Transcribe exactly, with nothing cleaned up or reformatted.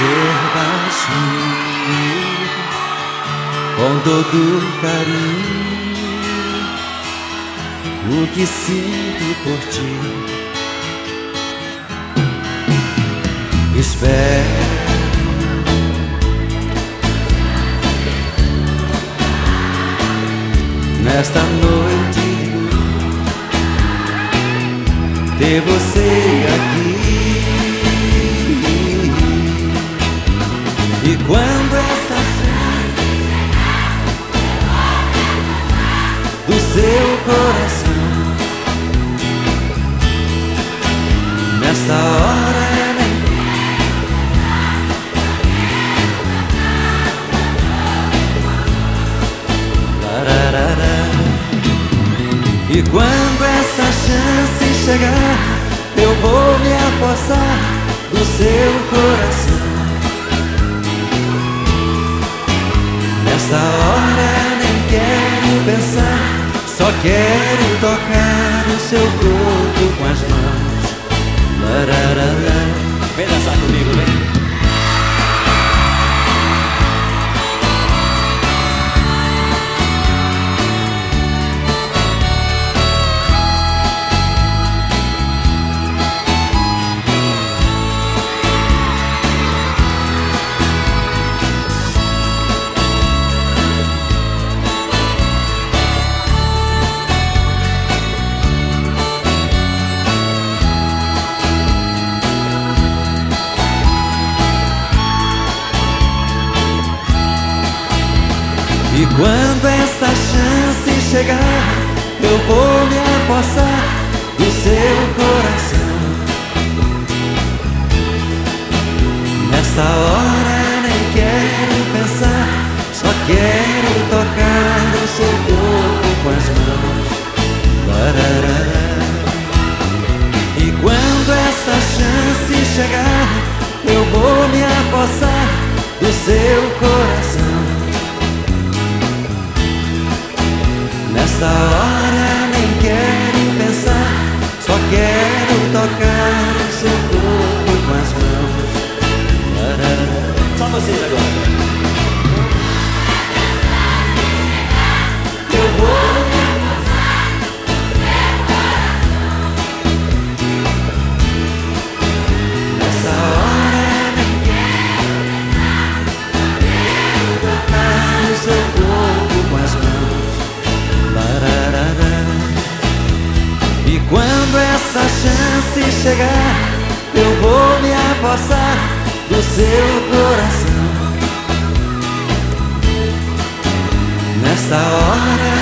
dizer baixinho, com todo carinho, o que sinto por ti. Espero nesta noite ter você aqui. E quando essa chance do seu coração, nessa hora e quando essa chance chegar, eu vou me apossar do seu coração. Nessa hora nem quero pensar, só quero tocar o seu corpo com as mãos. Lararara. Vem dançar comigo, vem. E quando essa chance chegar, eu vou me apossar do seu coração. Nessa hora nem quero pensar, só quero tocar o seu corpo com as mãos. Lararara. E quando essa chance chegar, eu vou me apossar do seu coração. Nessa hora nem quero pensar, só quero tocar o seu corpo com as mãos. Lararara. Só vocês agora. Eu vou me apossar do seu coração. Nessa hora nem quero pensar, só quero tocar o seu corpo com as mãos. E quando essa chance chegar, eu vou me apossar do seu coração. Nessa hora